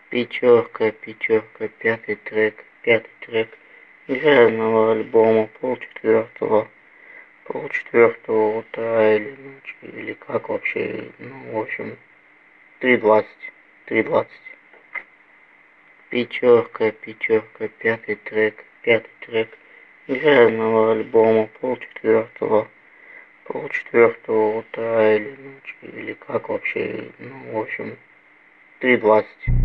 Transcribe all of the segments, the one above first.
Пятерка, пятый трек грязного альбома, полчетвертого утра или ночи, или как вообще, в общем, 3:20. Пятерка, пятый трек грязного альбома, полчетвертого утра или ночи, или как вообще, в общем, 3:20.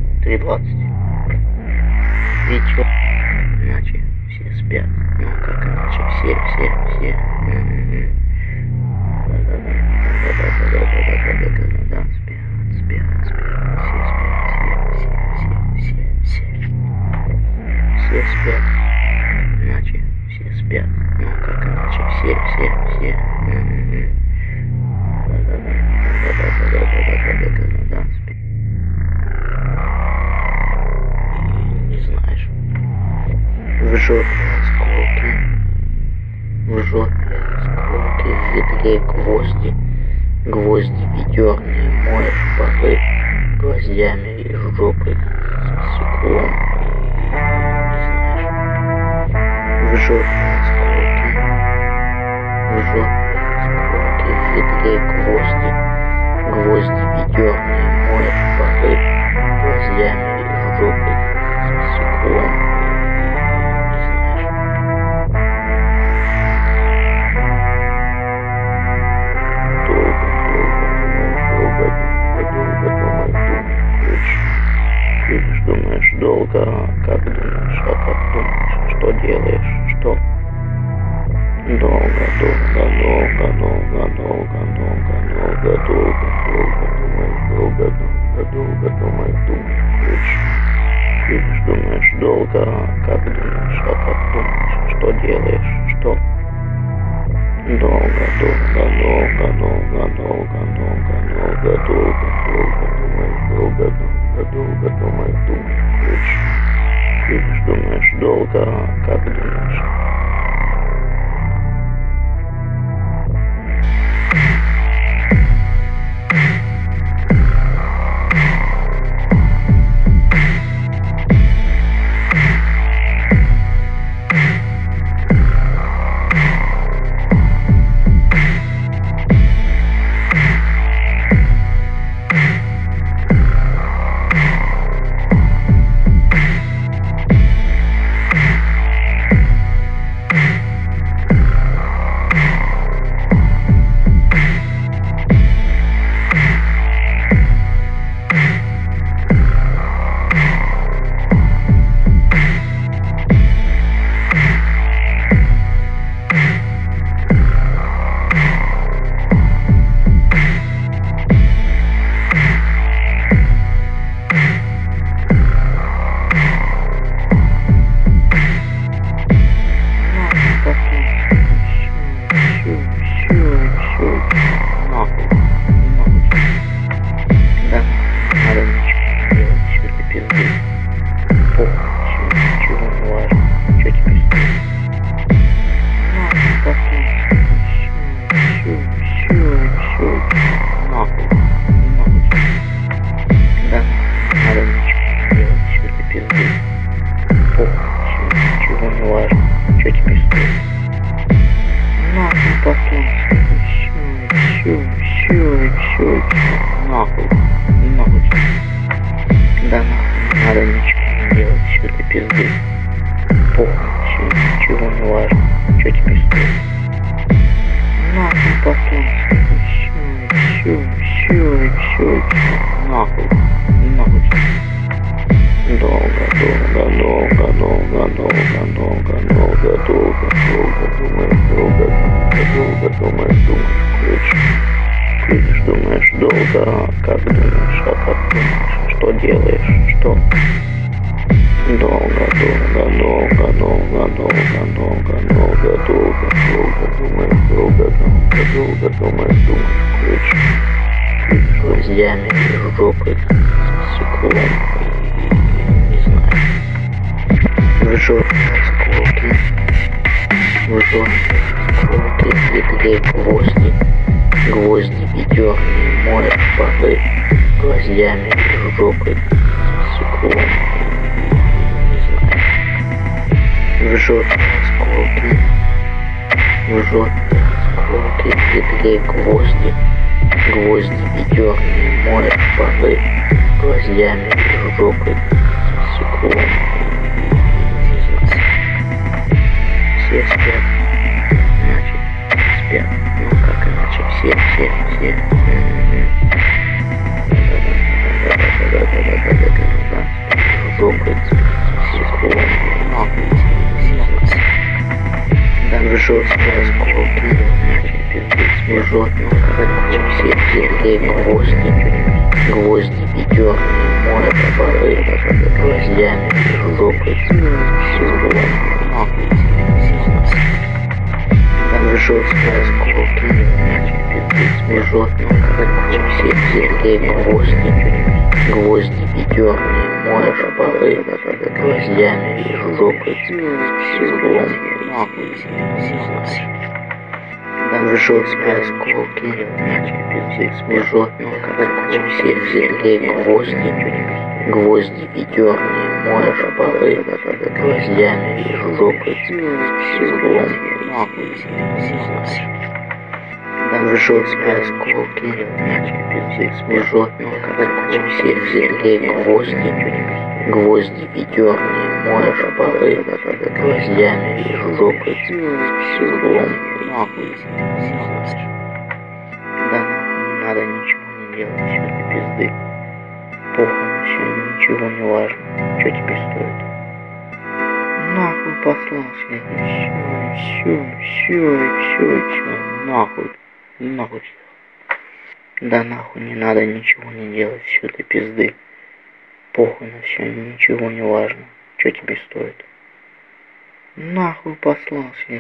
Пятерка, иначе все спят, как иначе все. Все спят, иначе все спят, как иначе все. Не знаешь. В жопе осколки, в ведре гвозди ведерные, моешь полы гвоздями и жопой стеклом. В жопе осколки, в ведре гвозди ведерные, моешь полы гвоздями и жопой стеклом. Долго, как думаешь, а как думаешь, что делаешь, что? Долго думаешь, долго, как думаешь, а как думаешь, что делаешь, что? Долго думаешь, долго, как думаешь. Думаешь, долго, как думаешь, а как думаешь, что делаешь, что? Долго думаешь, гвоздями и жопой стеклом, не знаю. В жопе осколки, в ведре гвозди ведерные, моешь полы гвоздями и жопой стеклом. жжет осколки, жжет осколки, петли, гвозди, ведерные, моет полы гвоздями, жопой, стеклом. Все спят, значит спят, ну как иначе, все. Жопой, стеклом, там жесткие осколки, жжет, ну как иначе, все гвозди, ведерные, моет полы гвоздями, жопой, стеклом. Там жесткие осколки, жжет, ну как иначе, все гвозди, ведерные, моет полы гвоздями, жопой, стеклом. Там жесткие осколки, жжет, ну как иначе, все гвозди, ведерные, моет полы гвоздями, жопой, стеклом. Там жесткие осколки, жжет, ну как иначе, гвозди, ведерные, моет полы гвоздями, жопой, стеклом. Да нахуй не надо ничего не делать, все для пизды. Похуй на все, ничего не важно, что тебе стоит. Нахуй послался, все, нахуй. Да нахуй не надо ничего не делать, все для пизды. Похуй на все, ничего не важно, что тебе стоит. Нахуй послался, я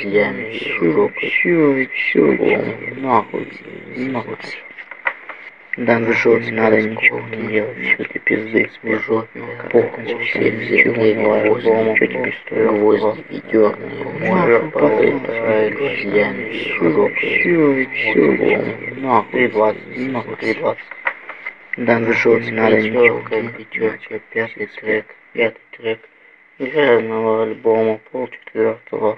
все, нахуй. Да жжет, не надо ничего не делать, все для пизды, жжет, похуй на все, ничего не важно, что тебе стоит. Гвозди, ведерные, моет полы гвоздями, все, нахуй, 3:20. Да жжет, не надо ничего не делать, пятый трек. Грязного альбома полчетвертого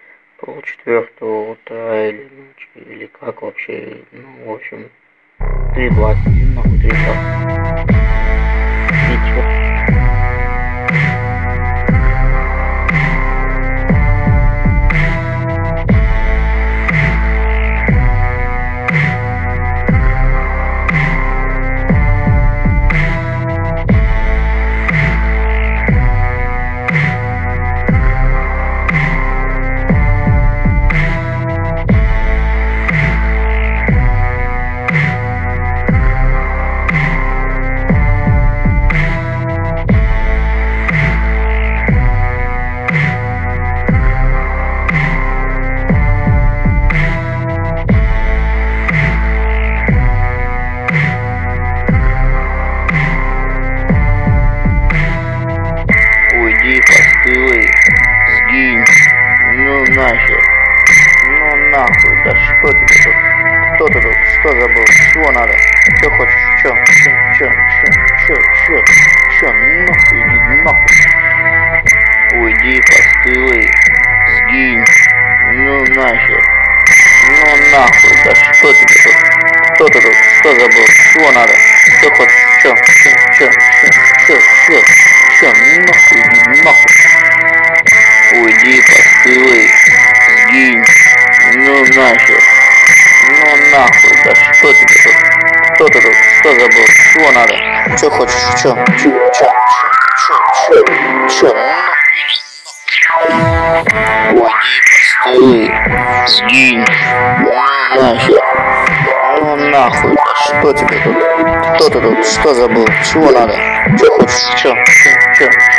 утра или ночи, или как вообще, ну в общем 3:20, нахуй 3:20. Сгинь, ну нахер, ну нахуй, да что тебе тут, кто ты тут, что забыл, чего надо, что хочешь, чё, нахуй, иди нахуй, уйди, постылый, сгинь, ну нахер, ну нахуй, да что тебе тут, кто ты тут, что забыл, чего надо, что хочешь, чё, нахуй, иди нахуй. Уйди, постылый, сгинь, ну нахер, ну нахуй, да что тебе тут, кто ты тут, что забыл, чего надо, что хочешь, чё, уйди, постылый, сгинь, ну нахер, ну нахуй, да что тебе тут, кто ты тут, что забыл, чего надо, что хочешь, чё,